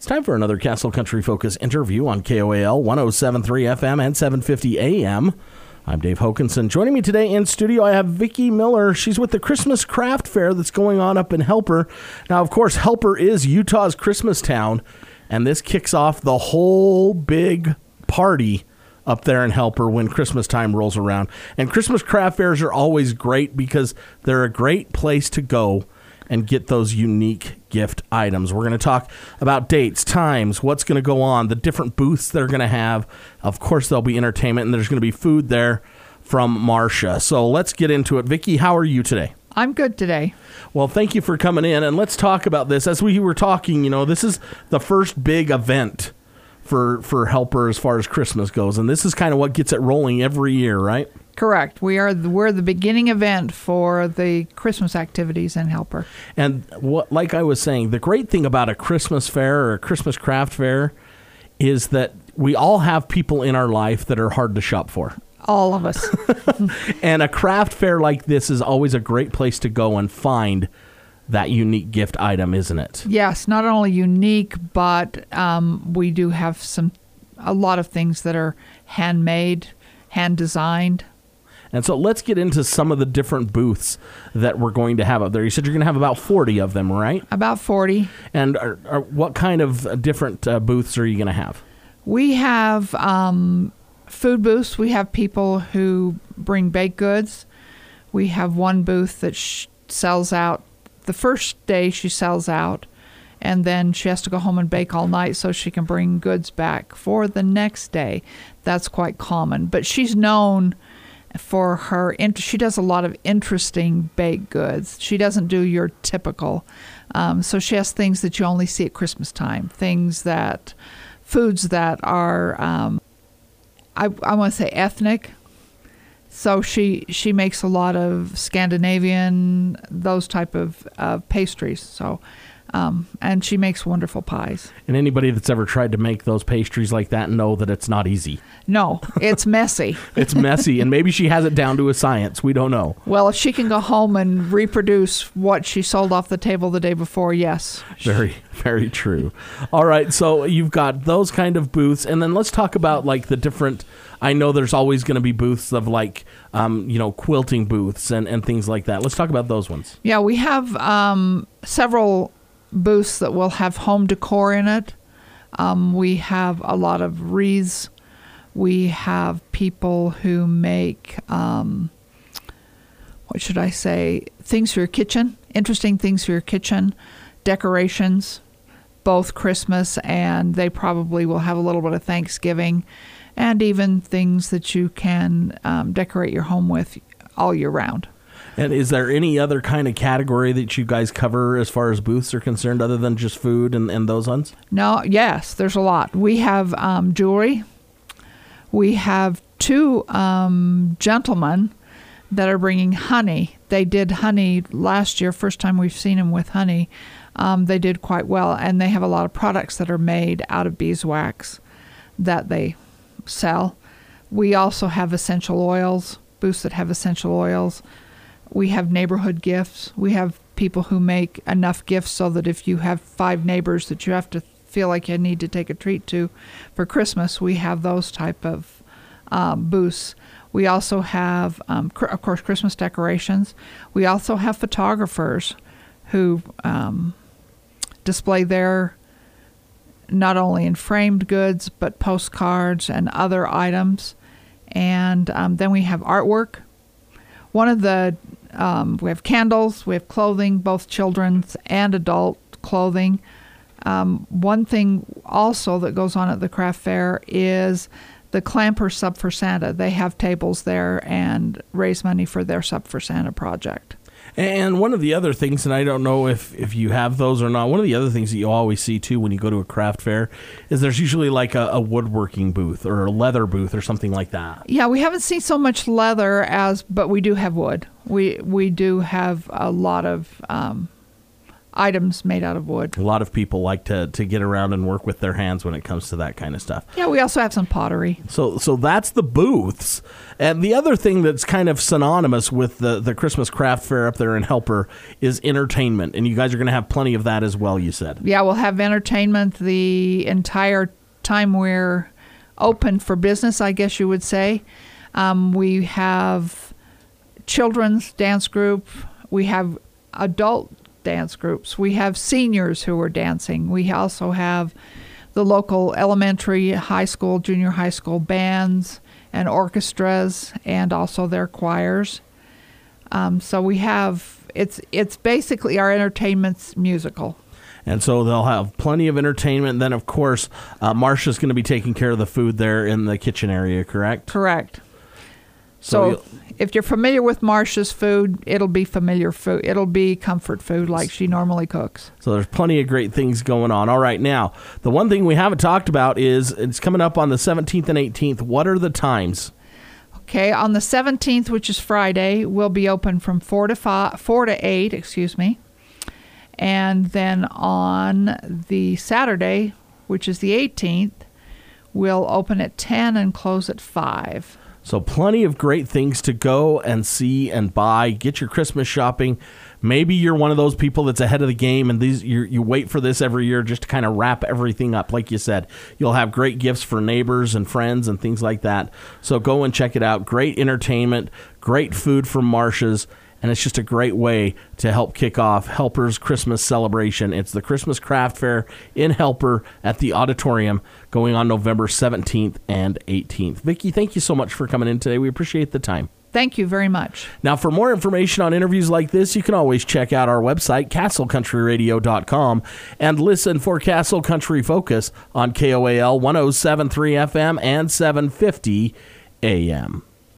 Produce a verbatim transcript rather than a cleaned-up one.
It's time for another Castle Country Focus interview on K O A L one oh seven point three F M and seven fifty A M. I'm Dave Hokinson. Joining me today in studio, I have Vicki Miller. She's with the Christmas Craft Fair that's going on up in Helper. Now, of course, Helper is Utah's Christmas town, and this kicks off the whole big party up there in Helper when Christmas time rolls around. And Christmas craft fairs are always great because they're a great place to go and get those unique gift items. We're going to talk about dates, times, what's going to go on, the different booths they're going to have. Of course, there'll be entertainment, and there's going to be food there from Marcia. So let's get into it. Vicki, how are you today? I'm good today. Well, thank you for coming in, and let's talk about this. As we were talking, you know, this is the first big event for for Helper as far as Christmas goes, and this is kind of what gets it rolling every year, right? Correct. We are the, we're the beginning event for the Christmas activities in Helper. And what, like I was saying, the great thing about a Christmas fair or a Christmas craft fair is that we all have people in our life that are hard to shop for. All of us. And a craft fair like this is always a great place to go and find that unique gift item, isn't it? Yes, not only unique, but um, we do have some a lot of things that are handmade, hand designed. And so let's get into some of the different booths that we're going to have up there. You said you're going to have about forty of them, right? About forty. And are, are, what kind of different uh, booths are you going to have? We have um, food booths. We have people who bring baked goods. We have one booth that sh- sells out. The first day she sells out, and then she has to go home and bake all night so she can bring goods back for the next day. That's quite common. But she's known for her, int- she does a lot of interesting baked goods. She doesn't do your typical. Um, so she has things that you only see at Christmas time, things that, foods that are, um, I, I want to say ethnic. So she, she makes a lot of Scandinavian, those type of uh, pastries. So, um, and she makes wonderful pies. And anybody that's ever tried to make those pastries like that know that it's not easy. No, it's messy. It's messy, and maybe she has it down to a science. We don't know. Well, if she can go home and reproduce what she sold off the table the day before, yes. Very, very true. All right, so you've got those kind of booths, and then let's talk about like the different. I know there's always going to be booths of like, um, you know, quilting booths and, and things like that. Let's talk about those ones. Yeah, we have um, several booths that will have home decor in it. Um, we have a lot of wreaths. We have people who make, um, what should I say, things for your kitchen, interesting things for your kitchen, decorations, both Christmas, and they probably will have a little bit of Thanksgiving, and even things that you can um, decorate your home with all year round. And is there any other kind of category that you guys cover as far as booths are concerned other than just food and, and those ones? No, yes, there's a lot. We have um, jewelry. We have two um, gentlemen that are bringing honey. They did honey last year, first time we've seen them with honey. Um, they did quite well, and they have a lot of products that are made out of beeswax that they sell. We also have essential oils, booths that have essential oils. We have neighborhood gifts. We have people who make enough gifts so that if you have five neighbors that you have to feel like you need to take a treat to for Christmas, we have those type of um, booths. We also have, um, cr- of course, Christmas decorations. We also have photographers who um, display their, not only in framed goods, but postcards and other items. And um, then we have artwork. One of the, um, we have candles, we have clothing, both children's and adult clothing. Um, one thing also that goes on at the craft fair is the Clamper Sub for Santa. They have tables there and raise money for their Sub for Santa project. And one of the other things, and I don't know if, if you have those or not, one of the other things that you always see, too, when you go to a craft fair is there's usually like a, a woodworking booth or a leather booth or something like that. Yeah, we haven't seen so much leather, as, but we do have wood. We we do have a lot of um, items made out of wood. A lot of people like to, to get around and work with their hands when it comes to that kind of stuff. Yeah, we also have some pottery. So so that's the booths. And the other thing that's kind of synonymous with the, the Christmas craft fair up there in Helper is entertainment. And you guys are going to have plenty of that as well, you said. Yeah, we'll have entertainment the entire time we're open for business, I guess you would say. Um, we have children's dance group. We have adult dance groups. We have seniors who are dancing. We also have the local elementary, high school, junior high school bands and orchestras, and also their choirs. Um, so we have, it's it's basically our entertainment's musical. And so they'll have plenty of entertainment. Then, of course, uh, Marcia's going to be taking care of the food there in the kitchen area, correct? Correct. So, So if you're familiar with Marcia's food, it'll be familiar food. It'll be comfort food like she normally cooks. So there's plenty of great things going on. All right, now, the one thing we haven't talked about is it's coming up on the seventeenth and eighteenth. What are the times? Okay, on the seventeenth, which is Friday, we'll be open from four to five, four to eight, excuse me. And then on the Saturday, which is the eighteenth, we'll open at ten and close at five. So plenty of great things to go and see and buy. Get your Christmas shopping. Maybe you're one of those people that's ahead of the game and these you you wait for this every year just to kind of wrap everything up. Like you said, you'll have great gifts for neighbors and friends and things like that. So go and check it out. Great entertainment, great food from Marcia's. And it's just a great way to help kick off Helper's Christmas celebration. It's the Christmas Craft Fair in Helper at the Auditorium going on November seventeenth and eighteenth. Vicki, thank you so much for coming in today. We appreciate the time. Thank you very much. Now, for more information on interviews like this, you can always check out our website, castle country radio dot com, and listen for Castle Country Focus on K O A L one oh seven point three F M and seven fifty A M.